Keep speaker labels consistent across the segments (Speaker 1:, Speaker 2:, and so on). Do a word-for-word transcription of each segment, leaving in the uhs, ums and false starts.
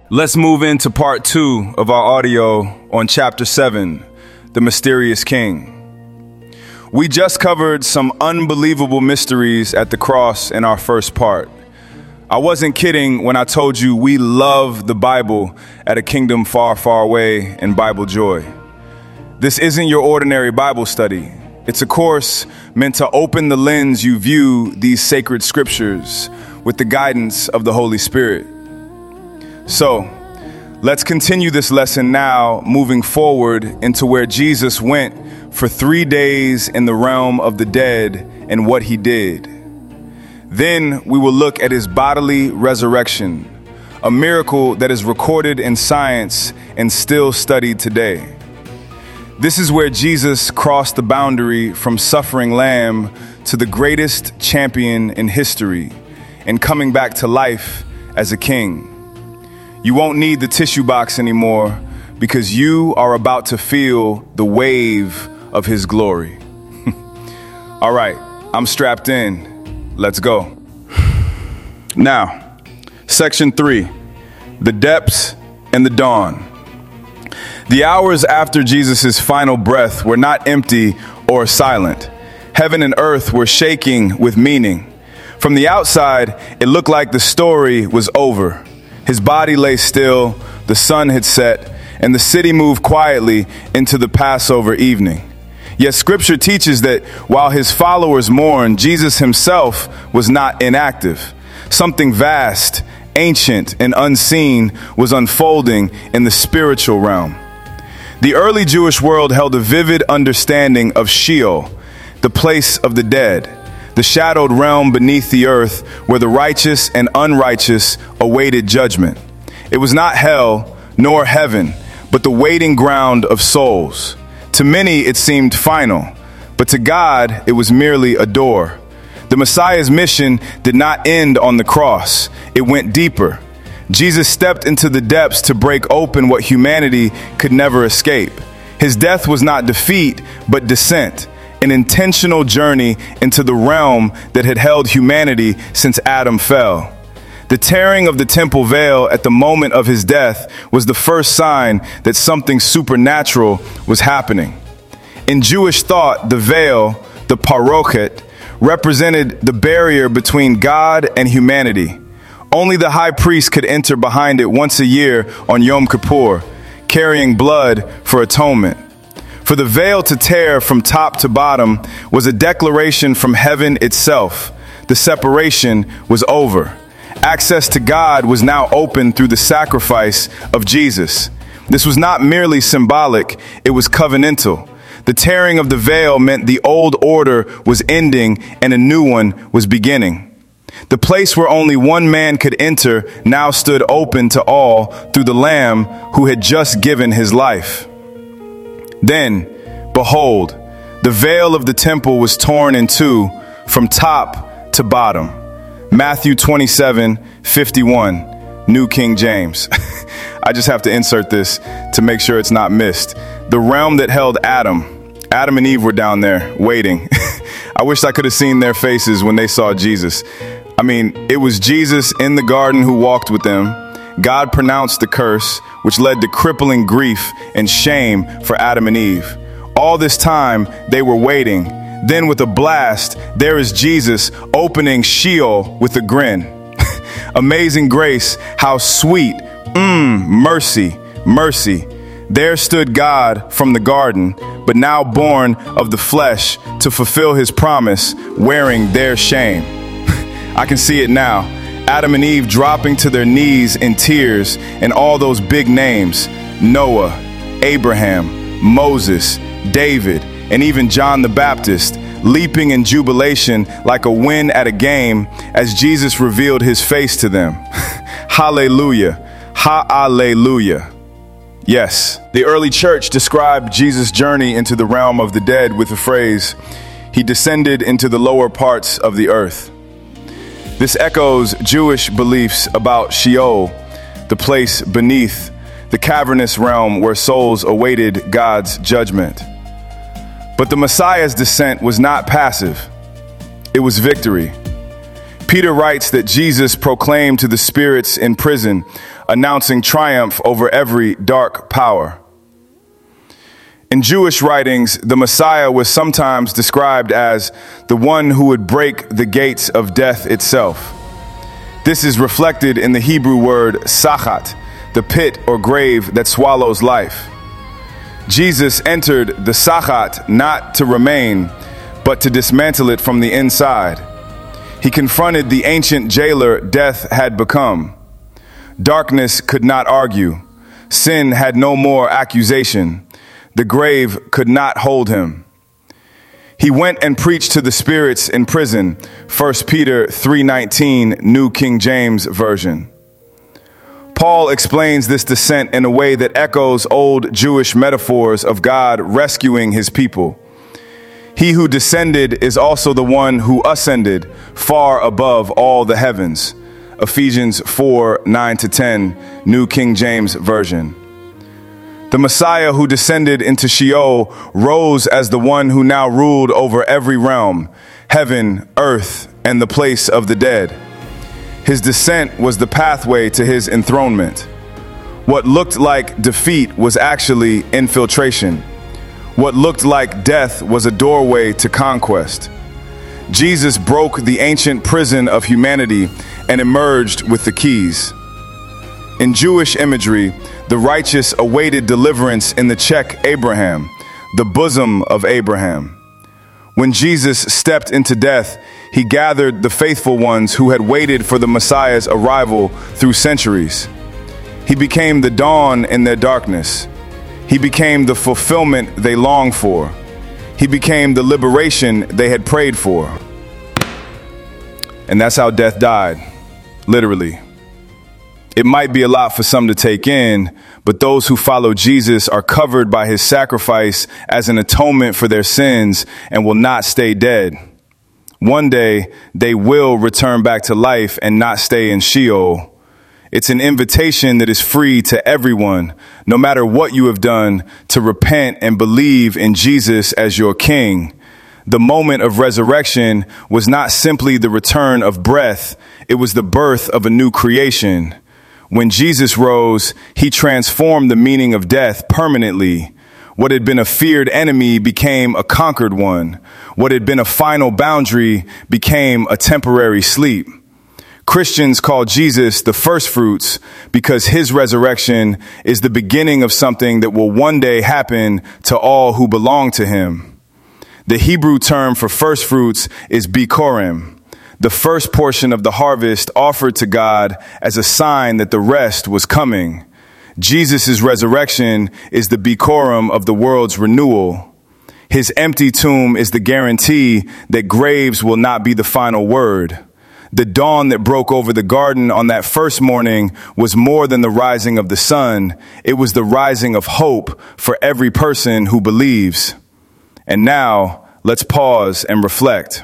Speaker 1: Let's move into part two of our audio on chapter seven, The Mysterious King. We just covered some unbelievable mysteries at the cross in our first part. I wasn't kidding when I told you we love the Bible at A Kingdom Far, Far Away and Bible Joy. This isn't your ordinary Bible study. It's a course meant to open the lens you view these sacred scriptures with the guidance of the Holy Spirit. So, let's continue this lesson now, moving forward into where Jesus went for three days in the realm of the dead and what he did. Then we will look at his bodily resurrection, a miracle that is recorded in science and still studied today. This is where Jesus crossed the boundary from suffering lamb to the greatest champion in history and coming back to life as a king. You won't need the tissue box anymore because you are about to feel the wave of his glory. All right, I'm strapped in. Let's go. Now, section three, the depths and the dawn. The hours after Jesus' final breath were not empty or silent. Heaven and earth were shaking with meaning. From the outside, it looked like the story was over. His body lay still, the sun had set, and the city moved quietly into the Passover evening. Yet scripture teaches that while his followers mourned, Jesus himself was not inactive. Something vast, ancient, and unseen was unfolding in the spiritual realm. The early Jewish world held a vivid understanding of Sheol, the place of the dead, the shadowed realm beneath the earth where the righteous and unrighteous awaited judgment. It was not hell nor heaven, but the waiting ground of souls. To many it seemed final, but to God it was merely a door. The Messiah's mission did not end on the cross. It went deeper. Jesus stepped into the depths to break open what humanity could never escape. His death was not defeat, but descent. An intentional journey into the realm that had held humanity since Adam fell. The tearing of the temple veil at the moment of his death was the first sign that something supernatural was happening. In Jewish thought, the veil, the parochet, represented the barrier between God and humanity. Only the high priest could enter behind it once a year on Yom Kippur, carrying blood for atonement. For the veil to tear from top to bottom was a declaration from heaven itself. The separation was over. Access to God was now open through the sacrifice of Jesus. This was not merely symbolic, it was covenantal. The tearing of the veil meant the old order was ending and a new one was beginning. The place where only one man could enter now stood open to all through the Lamb who had just given his life. Then, behold, the veil of the temple was torn in two from top to bottom. Matthew twenty-seven fifty-one, New King James. I just have to insert this to make sure it's not missed. The realm that held Adam, Adam and Eve were down there waiting. I wish I could have seen their faces when they saw Jesus. I mean, it was Jesus in the garden who walked with them. God pronounced the curse, which led to crippling grief and shame for Adam and Eve. All this time, they were waiting. Then with a blast, there is Jesus opening Sheol with a grin. Amazing grace, how sweet, mmm, mercy, mercy. There stood God from the garden, but now born of the flesh to fulfill his promise, wearing their shame. I can see it now. Adam and Eve dropping to their knees in tears, and all those big names, Noah, Abraham, Moses, David, and even John the Baptist, leaping in jubilation like a win at a game as Jesus revealed his face to them. Hallelujah, hallelujah. Yes, the early church described Jesus' journey into the realm of the dead with the phrase, he descended into the lower parts of the earth. This echoes Jewish beliefs about Sheol, the place beneath the cavernous realm where souls awaited God's judgment. But the Messiah's descent was not passive. It was victory. Peter writes that Jesus proclaimed to the spirits in prison, announcing triumph over every dark power. In Jewish writings, the Messiah was sometimes described as the one who would break the gates of death itself. This is reflected in the Hebrew word sachat, the pit or grave that swallows life. Jesus entered the sachat not to remain, but to dismantle it from the inside. He confronted the ancient jailer death had become. Darkness could not argue. Sin had no more accusation. The grave could not hold him. He went and preached to the spirits in prison, First Peter three nineteen, New King James Version. Paul explains this descent in a way that echoes old Jewish metaphors of God rescuing his people. He who descended is also the one who ascended far above all the heavens, Ephesians four nine to ten, New King James Version. The Messiah who descended into Sheol rose as the one who now ruled over every realm, heaven, earth, and the place of the dead. His descent was the pathway to his enthronement. What looked like defeat was actually infiltration. What looked like death was a doorway to conquest. Jesus broke the ancient prison of humanity and emerged with the keys. In Jewish imagery, the righteous awaited deliverance in the check Abraham, the bosom of Abraham. When Jesus stepped into death, he gathered the faithful ones who had waited for the Messiah's arrival through centuries. He became the dawn in their darkness. He became the fulfillment they longed for. He became the liberation they had prayed for. And that's how death died, literally. It might be a lot for some to take in, but those who follow Jesus are covered by his sacrifice as an atonement for their sins and will not stay dead. One day, they will return back to life and not stay in Sheol. It's an invitation that is free to everyone, no matter what you have done, to repent and believe in Jesus as your King. The moment of resurrection was not simply the return of breath, it was the birth of a new creation. When Jesus rose, he transformed the meaning of death permanently. What had been a feared enemy became a conquered one. What had been a final boundary became a temporary sleep. Christians call Jesus the first fruits because his resurrection is the beginning of something that will one day happen to all who belong to him. The Hebrew term for first fruits is bikurim, the first portion of the harvest offered to God as a sign that the rest was coming. Jesus' resurrection is the bikurim of the world's renewal. His empty tomb is the guarantee that graves will not be the final word. The dawn that broke over the garden on that first morning was more than the rising of the sun. It was the rising of hope for every person who believes. And now, let's pause and reflect.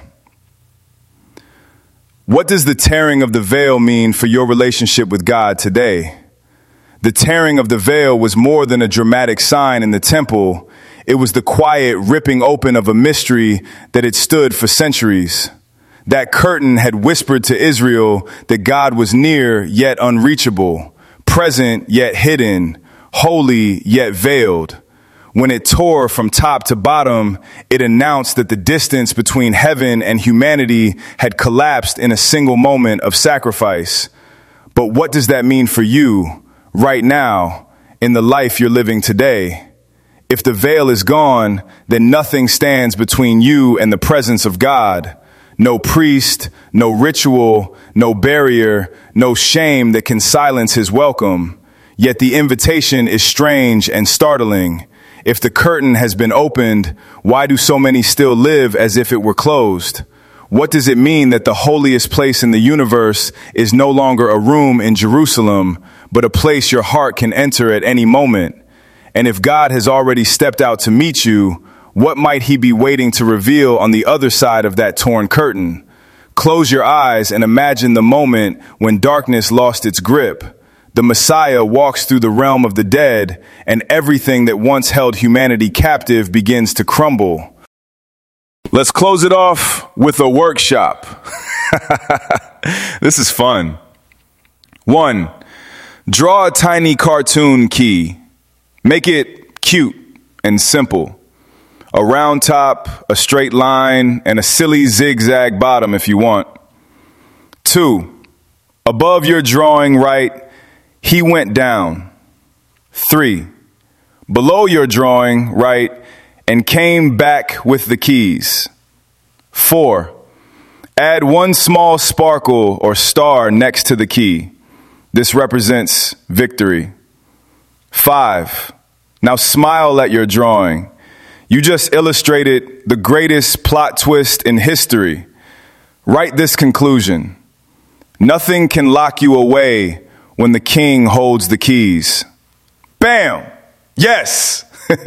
Speaker 1: What does the tearing of the veil mean for your relationship with God today? The tearing of the veil was more than a dramatic sign in the temple. It was the quiet ripping open of a mystery that had stood for centuries. That curtain had whispered to Israel that God was near yet unreachable, present yet hidden, holy yet veiled. When it tore from top to bottom, it announced that the distance between heaven and humanity had collapsed in a single moment of sacrifice. But what does that mean for you right now in the life you're living today? If the veil is gone, then nothing stands between you and the presence of God. No priest, no ritual, no barrier, no shame that can silence his welcome. Yet the invitation is strange and startling. If the curtain has been opened, why do so many still live as if it were closed? What does it mean that the holiest place in the universe is no longer a room in Jerusalem, but a place your heart can enter at any moment? And if God has already stepped out to meet you, what might he be waiting to reveal on the other side of that torn curtain? Close your eyes and imagine the moment when darkness lost its grip. The Messiah walks through the realm of the dead, and everything that once held humanity captive begins to crumble. Let's close it off with a workshop. This is fun. One, Draw a tiny cartoon key. Make it cute and simple. A round top, a straight line, and a silly zigzag bottom if you want. Two, above your drawing, write, "He went down." Three, below your drawing, write, "and came back with the keys." Four, add one small sparkle or star next to the key. This represents victory. Five, now smile at your drawing. You just illustrated the greatest plot twist in history. Write this conclusion: nothing can lock you away when the king holds the keys. Bam! Yes!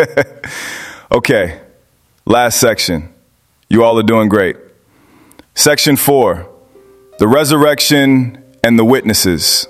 Speaker 1: Okay, last section. You all are doing great. Section four, the resurrection and the witnesses.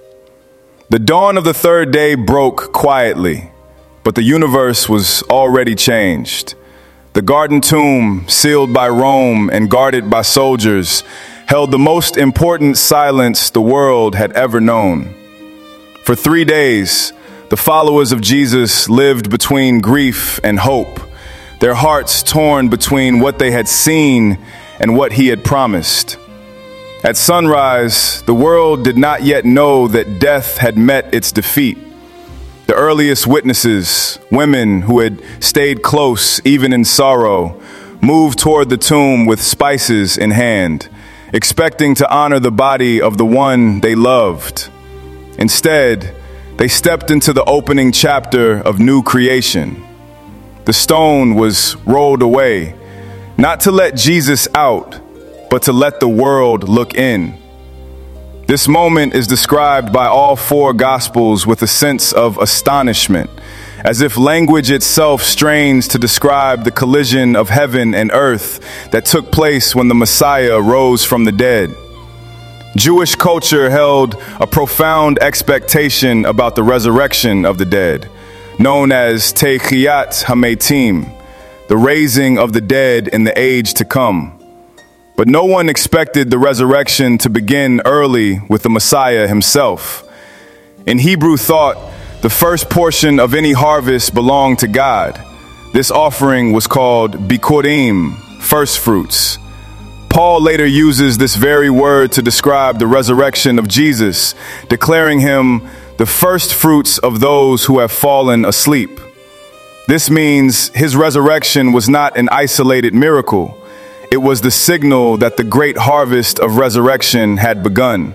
Speaker 1: The dawn of the third day broke quietly, but the universe was already changed. The garden tomb, sealed by Rome and guarded by soldiers, held the most important silence the world had ever known. For three days, the followers of Jesus lived between grief and hope, their hearts torn between what they had seen and what he had promised. At sunrise, the world did not yet know that death had met its defeat. The earliest witnesses, women who had stayed close even in sorrow, moved toward the tomb with spices in hand, expecting to honor the body of the one they loved. Instead, they stepped into the opening chapter of new creation. The stone was rolled away, not to let Jesus out, but to let the world look in. This moment is described by all four Gospels with a sense of astonishment, as if language itself strains to describe the collision of heaven and earth that took place when the Messiah rose from the dead. Jewish culture held a profound expectation about the resurrection of the dead, known as Techiyat HaMetim, the raising of the dead in the age to come. But no one expected the resurrection to begin early with the Messiah himself. In Hebrew thought, the first portion of any harvest belonged to God. This offering was called bikurim, first fruits. Paul later uses this very word to describe the resurrection of Jesus, declaring him the first fruits of those who have fallen asleep. This means his resurrection was not an isolated miracle. It was the signal that the great harvest of resurrection had begun.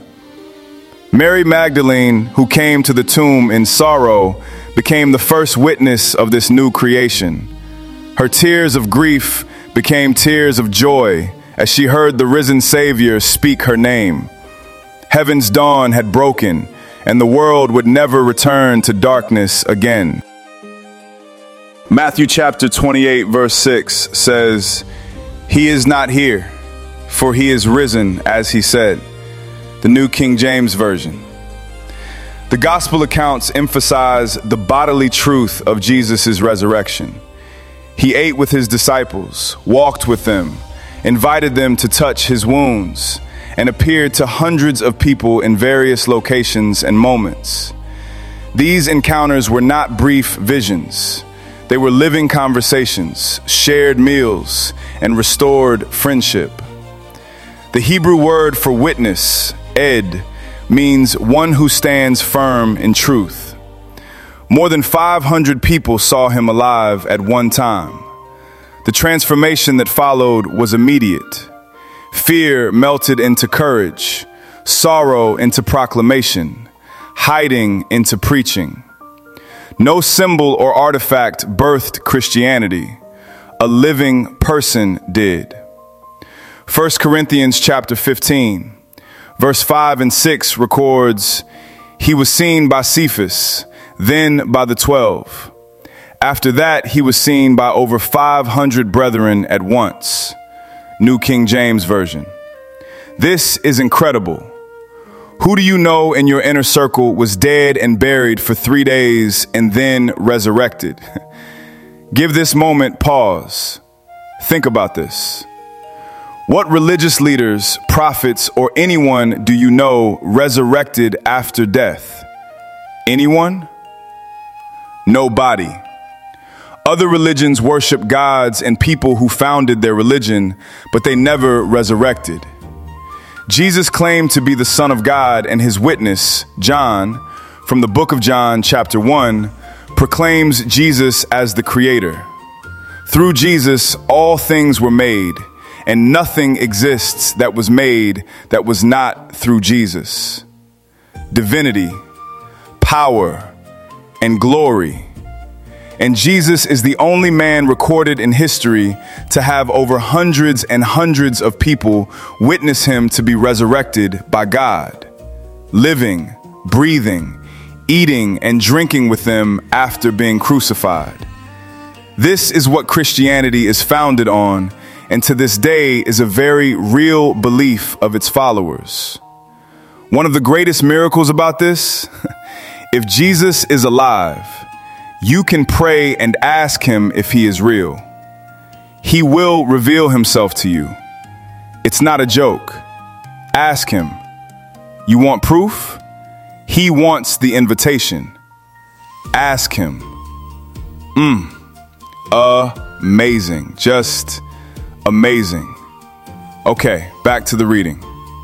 Speaker 1: Mary Magdalene, who came to the tomb in sorrow, became the first witness of this new creation. Her tears of grief became tears of joy as she heard the risen Savior speak her name. Heaven's dawn had broken, and the world would never return to darkness again. Matthew chapter twenty-eight, verse six says, "He is not here, for he is risen, as he said." The New King James Version. The gospel accounts emphasize the bodily truth of Jesus' resurrection. He ate with his disciples, walked with them, invited them to touch his wounds, and appeared to hundreds of people in various locations and moments. These encounters were not brief visions. They were living conversations, shared meals, and restored friendship. The Hebrew word for witness, ed, means one who stands firm in truth. More than five hundred people saw him alive at one time. The transformation that followed was immediate. Fear melted into courage, sorrow into proclamation, hiding into preaching. No symbol or artifact birthed Christianity. A living person did. First Corinthians chapter fifteen, verse five and six records, "He was seen by Cephas, then by the twelve. After that, he was seen by over five hundred brethren at once." New King James Version. This is incredible. Who do you know in your inner circle was dead and buried for three days and then resurrected? Give this moment pause. Think about this. What religious leaders, prophets, or anyone do you know resurrected after death? Anyone? Nobody. Other religions worship gods and people who founded their religion, but they never resurrected. Jesus claimed to be the Son of God, and his witness, John, from the book of John, chapter one, proclaims Jesus as the Creator. Through Jesus, all things were made, and nothing exists that was made that was not through Jesus. Divinity, power, and glory. And Jesus is the only man recorded in history to have over hundreds and hundreds of people witness him to be resurrected by God, living, breathing, eating, and drinking with them after being crucified. This is what Christianity is founded on, and to this day is a very real belief of its followers. One of the greatest miracles about this, if Jesus is alive, you can pray and ask him if he is real. He will reveal himself to you. It's not a joke. Ask him. You want proof? He wants the invitation. Ask him. Mm. Amazing. Just amazing. Okay, back to the reading.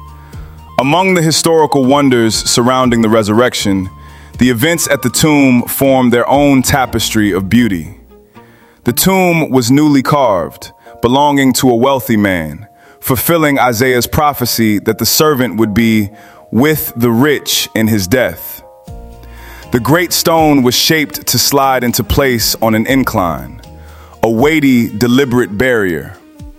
Speaker 1: Among the historical wonders surrounding the resurrection, the events at the tomb formed their own tapestry of beauty. The tomb was newly carved, belonging to a wealthy man, fulfilling Isaiah's prophecy that the servant would be with the rich in his death. The great stone was shaped to slide into place on an incline, a weighty, deliberate barrier.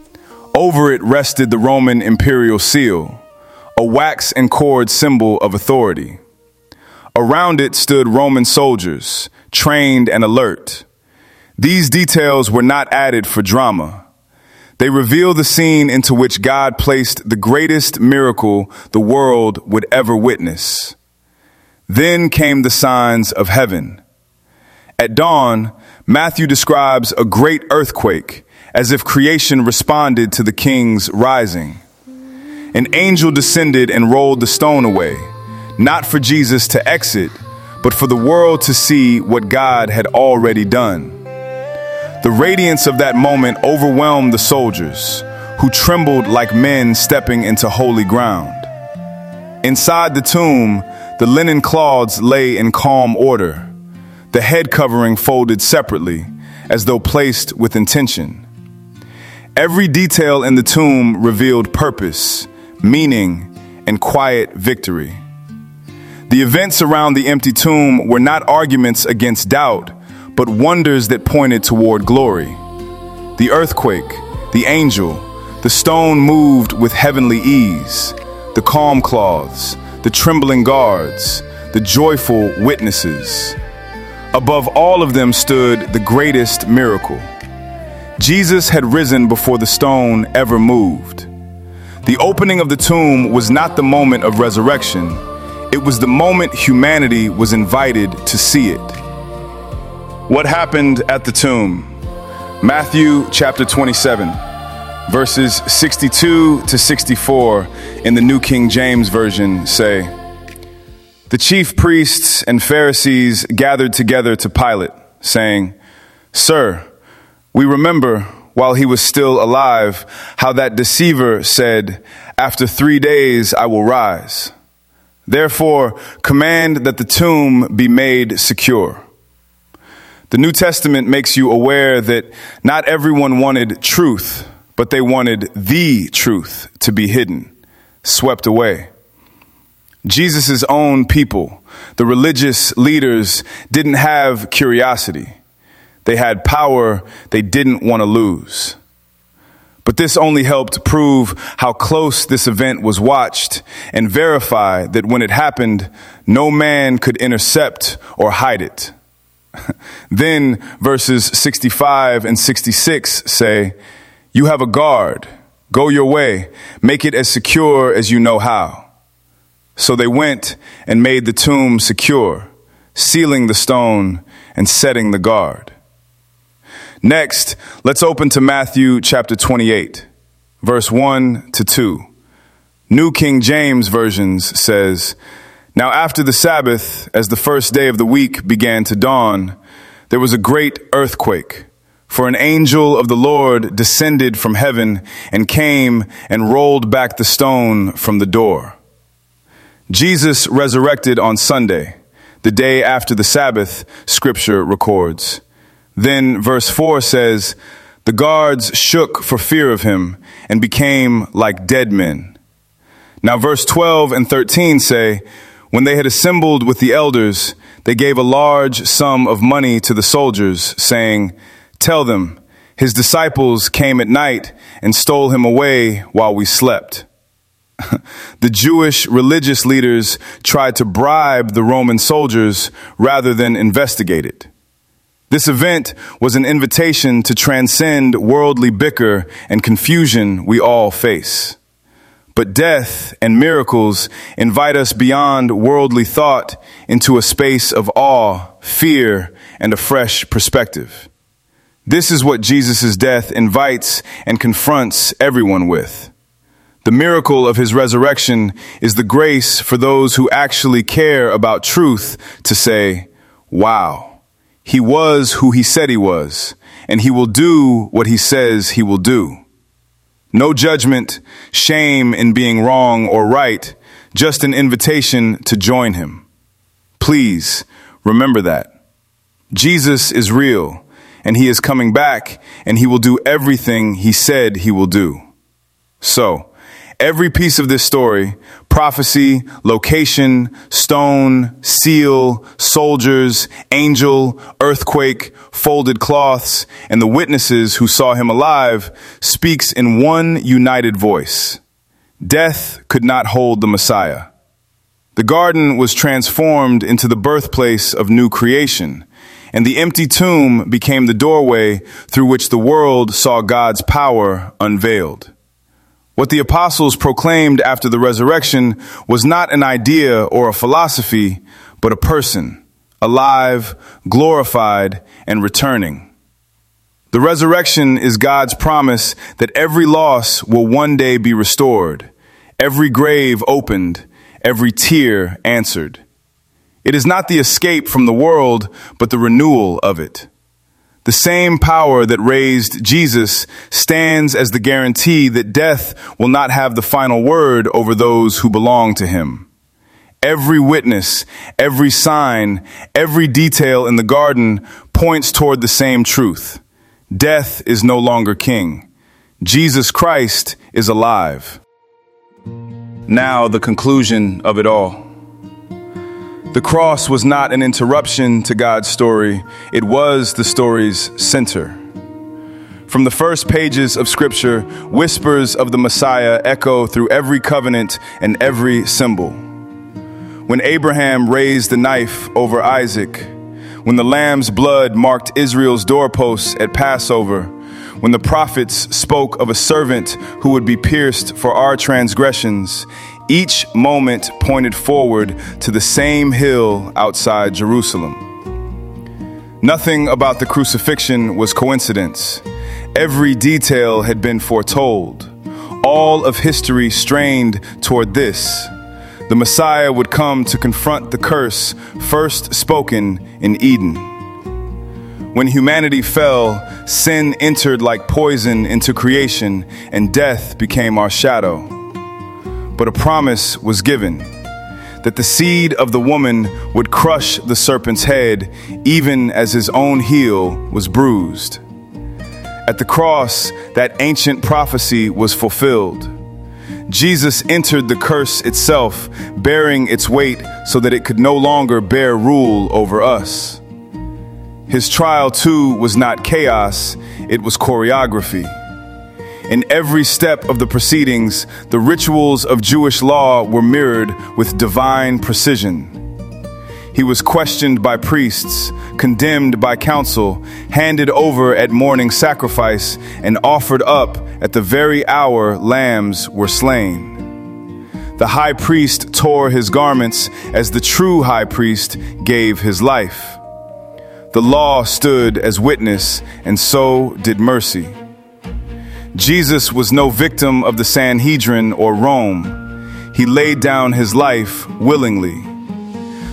Speaker 1: Over it rested the Roman imperial seal, a wax and cord symbol of authority. Around it stood Roman soldiers, trained and alert. These details were not added for drama. They reveal the scene into which God placed the greatest miracle the world would ever witness. Then came the signs of heaven. At dawn, Matthew describes a great earthquake, as if creation responded to the king's rising. An angel descended and rolled the stone away, not for Jesus to exit, but for the world to see what God had already done. The radiance of that moment overwhelmed the soldiers, who trembled like men stepping into holy ground. Inside the tomb, the linen cloths lay in calm order, the head covering folded separately, as though placed with intention. Every detail in the tomb revealed purpose, meaning, and quiet victory. The events around the empty tomb were not arguments against doubt, but wonders that pointed toward glory. The earthquake, the angel, the stone moved with heavenly ease, the calm cloths, the trembling guards, the joyful witnesses. Above all of them stood the greatest miracle. Jesus had risen before the stone ever moved. The opening of the tomb was not the moment of resurrection. It was the moment humanity was invited to see it. What happened at the tomb? Matthew chapter twenty-seven, verses sixty-two to sixty-four in the New King James Version say, "The chief priests and Pharisees gathered together to Pilate, saying, 'Sir, we remember while he was still alive how that deceiver said, "After three days I will rise." Therefore, command that the tomb be made secure.'" The New Testament makes you aware that not everyone wanted truth, but they wanted the truth to be hidden, swept away. Jesus' own people, the religious leaders, didn't have curiosity. They had power they didn't want to lose. But this only helped prove how close this event was watched and verify that when it happened, no man could intercept or hide it. Then verses sixty-five and sixty-six say, "You have a guard. Go your way. Make it as secure as you know how." So they went and made the tomb secure, sealing the stone and setting the guard. Next, let's open to Matthew chapter twenty-eight, verse one to two. New King James Versions says, Now after the Sabbath, as the first day of the week began to dawn, there was a great earthquake, for an angel of the Lord descended from heaven and came and rolled back the stone from the door. Jesus resurrected on Sunday, the day after the Sabbath, Scripture records. Then verse four says, "The guards shook for fear of him and became like dead men." Now verse twelve and thirteen say, "When they had assembled with the elders, they gave a large sum of money to the soldiers, saying, 'Tell them, his disciples came at night and stole him away while we slept.'" The Jewish religious leaders tried to bribe the Roman soldiers rather than investigate it. This event was an invitation to transcend worldly bicker and confusion we all face. But death and miracles invite us beyond worldly thought into a space of awe, fear, and a fresh perspective. This is what Jesus' death invites and confronts everyone with. The miracle of his resurrection is the grace for those who actually care about truth to say, "Wow, he was who he said he was, and he will do what he says he will do." No judgment, shame in being wrong or right, just an invitation to join him. Please remember that. Jesus is real, and he is coming back, and he will do everything he said he will do. So, every piece of this story, prophecy, location, stone, seal, soldiers, angel, earthquake, folded cloths, and the witnesses who saw him alive, speaks in one united voice. Death could not hold the Messiah. The garden was transformed into the birthplace of new creation, and the empty tomb became the doorway through which the world saw God's power unveiled. What the apostles proclaimed after the resurrection was not an idea or a philosophy, but a person, alive, glorified, and returning. The resurrection is God's promise that every loss will one day be restored, every grave opened, every tear answered. It is not the escape from the world, but the renewal of it. The same power that raised Jesus stands as the guarantee that death will not have the final word over those who belong to him. Every witness, every sign, every detail in the garden points toward the same truth. Death is no longer king. Jesus Christ is alive. Now the conclusion of it all. The cross was not an interruption to God's story. It was the story's center. From the first pages of Scripture, whispers of the Messiah echo through every covenant and every symbol. When Abraham raised the knife over Isaac, when the lamb's blood marked Israel's doorposts at Passover, when the prophets spoke of a servant who would be pierced for our transgressions, each moment pointed forward to the same hill outside Jerusalem. Nothing about the crucifixion was coincidence. Every detail had been foretold. All of history strained toward this. The Messiah would come to confront the curse first spoken in Eden. When humanity fell, sin entered like poison into creation, and death became our shadow. But a promise was given, that the seed of the woman would crush the serpent's head, even as his own heel was bruised. At the cross, that ancient prophecy was fulfilled. Jesus entered the curse itself, bearing its weight so that it could no longer bear rule over us. His trial, too, was not chaos, it was choreography. In every step of the proceedings, the rituals of Jewish law were mirrored with divine precision. He was questioned by priests, condemned by council, handed over at morning sacrifice, and offered up at the very hour lambs were slain. The high priest tore his garments as the true high priest gave his life. The law stood as witness, and so did mercy. Jesus was no victim of the Sanhedrin or Rome. He laid down his life willingly.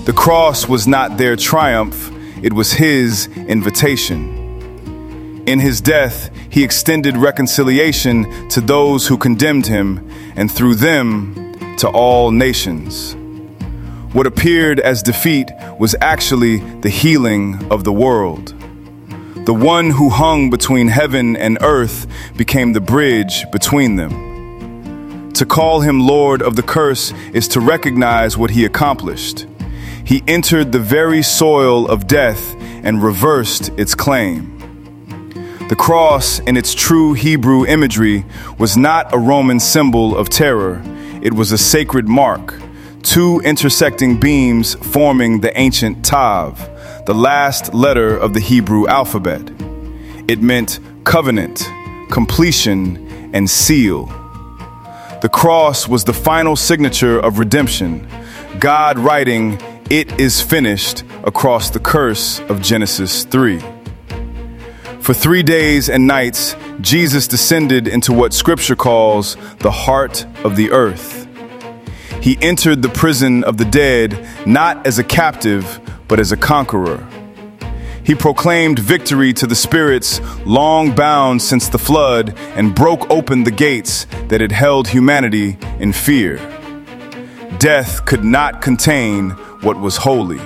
Speaker 1: The cross was not their triumph, it was his invitation. In his death, he extended reconciliation to those who condemned him, and through them, to all nations. What appeared as defeat was actually the healing of the world. The one who hung between heaven and earth became the bridge between them. To call him Lord of the curse is to recognize what he accomplished. He entered the very soil of death and reversed its claim. The cross, in its true Hebrew imagery, was not a Roman symbol of terror. It was a sacred mark, two intersecting beams forming the ancient Tav, the last letter of the Hebrew alphabet. It meant covenant, completion, and seal. The cross was the final signature of redemption, God writing, "It is finished," across the curse of Genesis three. For three days and nights, Jesus descended into what Scripture calls the heart of the earth. He entered the prison of the dead not as a captive, but as a conqueror. He proclaimed victory to the spirits long bound since the flood and broke open the gates that had held humanity in fear. Death could not contain what was holy.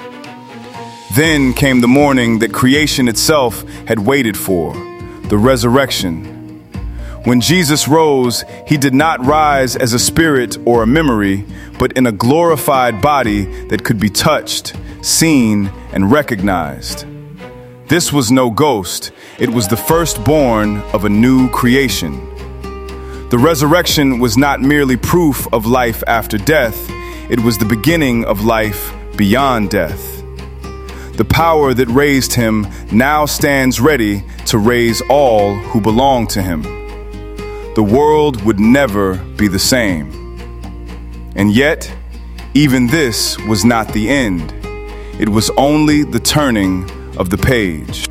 Speaker 1: Then came the morning that creation itself had waited for, the resurrection. When Jesus rose, he did not rise as a spirit or a memory, but in a glorified body that could be touched, seen, and recognized. This was no ghost. It was the firstborn of a new creation. The resurrection was not merely proof of life after death. It was the beginning of life beyond death. The power that raised him now stands ready to raise all who belong to him. The world would never be the same. And yet, even this was not the end. It was only the turning of the page.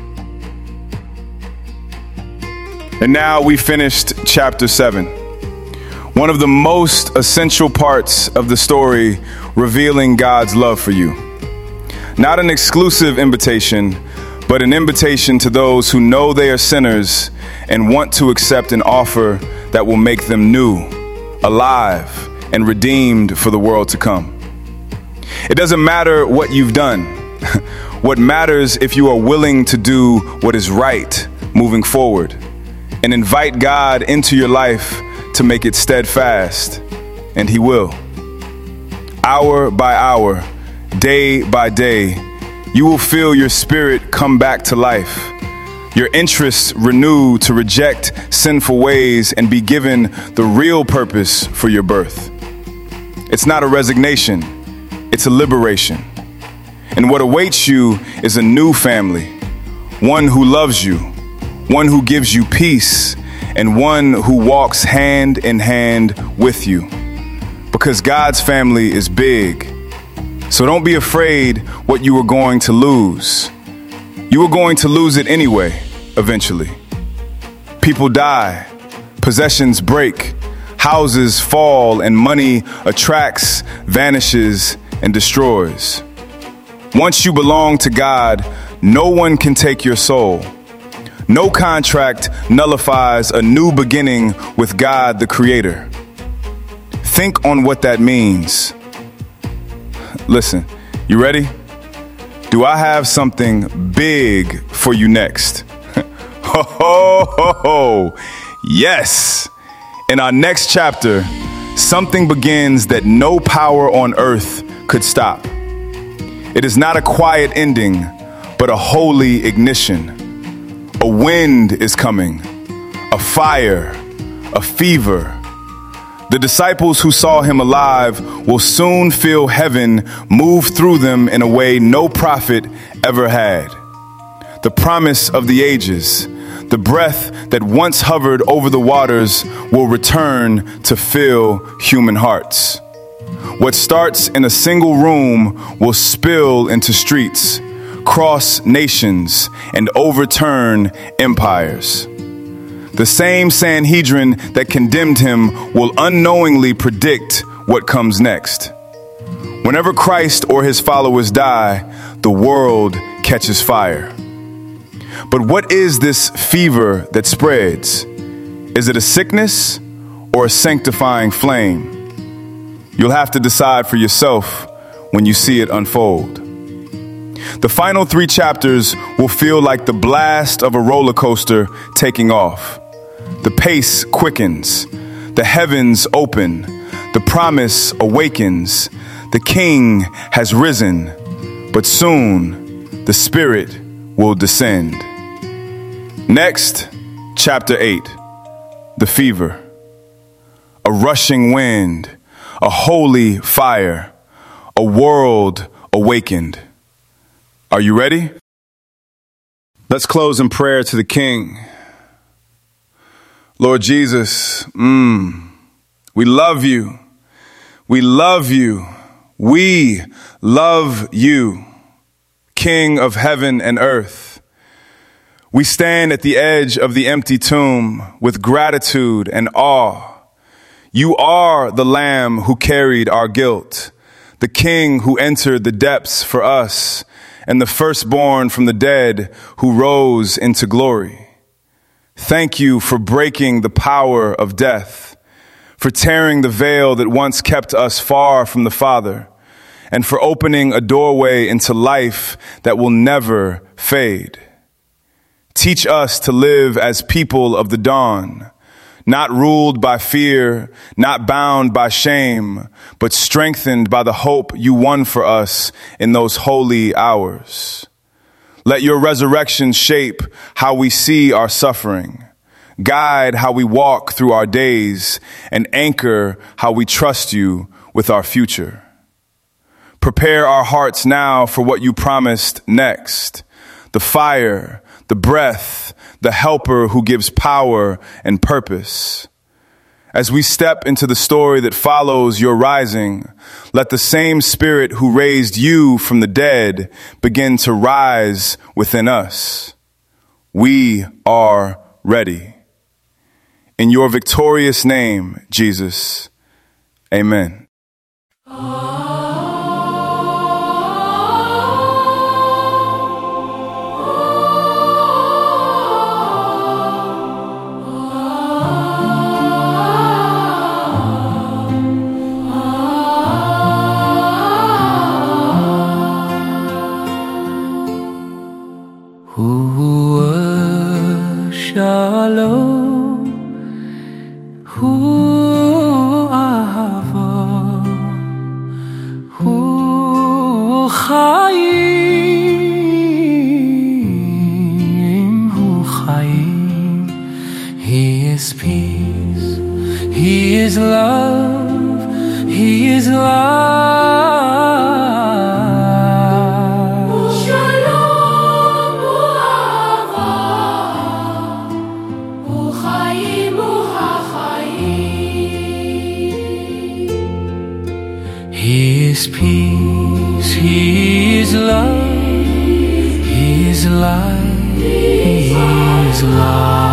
Speaker 1: And now we finished chapter seven. One of the most essential parts of the story revealing God's love for you. Not an exclusive invitation, but an invitation to those who know they are sinners and want to accept an offer that will make them new, alive, and redeemed for the world to come. It doesn't matter what you've done. What matters if you are willing to do what is right moving forward and invite God into your life to make it steadfast, and he will. Hour by hour, day by day, you will feel your spirit come back to life, your interests renewed to reject sinful ways and be given the real purpose for your birth. It's not a resignation, it's a liberation. And what awaits you is a new family, one who loves you, one who gives you peace, and one who walks hand in hand with you. Because God's family is big. So don't be afraid what you are going to lose. You are going to lose it anyway, eventually. People die, possessions break, houses fall, and money attracts, vanishes, and destroys. Once you belong to God, no one can take your soul. No contract nullifies a new beginning with God, the Creator. Think on what that means. Listen, you ready? Do I have something big for you next? Ho, ho, ho, ho. Yes. In our next chapter, something begins that no power on earth could stop. It is not a quiet ending, but a holy ignition. A wind is coming, a fire, a fever. The disciples who saw him alive will soon feel heaven move through them in a way no prophet ever had. The promise of the ages, the breath that once hovered over the waters, will return to fill human hearts. What starts in a single room will spill into streets, cross nations, and overturn empires. The same Sanhedrin that condemned him will unknowingly predict what comes next. Whenever Christ or his followers die, the world catches fire. But what is this fever that spreads? Is it a sickness or a sanctifying flame? You'll have to decide for yourself when you see it unfold. The final three chapters will feel like the blast of a roller coaster taking off. The pace quickens, the heavens open, the promise awakens, the King has risen, but soon the Spirit will descend. Next, chapter eight, the fever. A rushing wind, a holy fire, a world awakened. Are you ready? Let's close in prayer to the King. Lord Jesus, mm, we love you. We love you. We love you, King of heaven and earth. We stand at the edge of the empty tomb with gratitude and awe. You are the Lamb who carried our guilt, the King who entered the depths for us, and the firstborn from the dead who rose into glory. Thank you for breaking the power of death, for tearing the veil that once kept us far from the Father, and for opening a doorway into life that will never fade. Teach us to live as people of the dawn, not ruled by fear, not bound by shame, but strengthened by the hope you won for us in those holy hours. Let your resurrection shape how we see our suffering, guide how we walk through our days, and anchor how we trust you with our future. Prepare our hearts now for what you promised next, the fire, the breath, the helper who gives power and purpose. As we step into the story that follows your rising, let the same Spirit who raised you from the dead begin to rise within us. We are ready. In your victorious name, Jesus, amen.
Speaker 2: Shalom, hu ahava, hu chaim, hu chaim. He is peace, He is love, He is life. He is peace, He is love, He is life, He is life.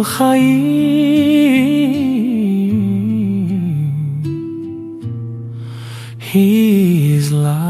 Speaker 2: חיים. He is life.